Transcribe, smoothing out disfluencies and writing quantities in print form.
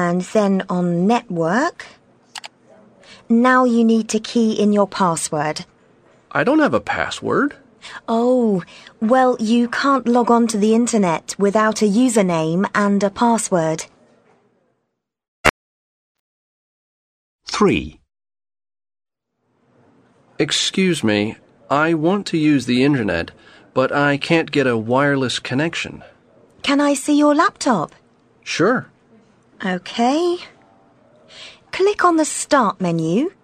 and then on network. Now you need to key in your password. I don't have a password. Oh, well, you can't log on to the internet without a username and a password. 3. Excuse me, I want to use the internet, but I can't get a wireless connection. Can I see your laptop? Sure. Okay. Click on the Start menu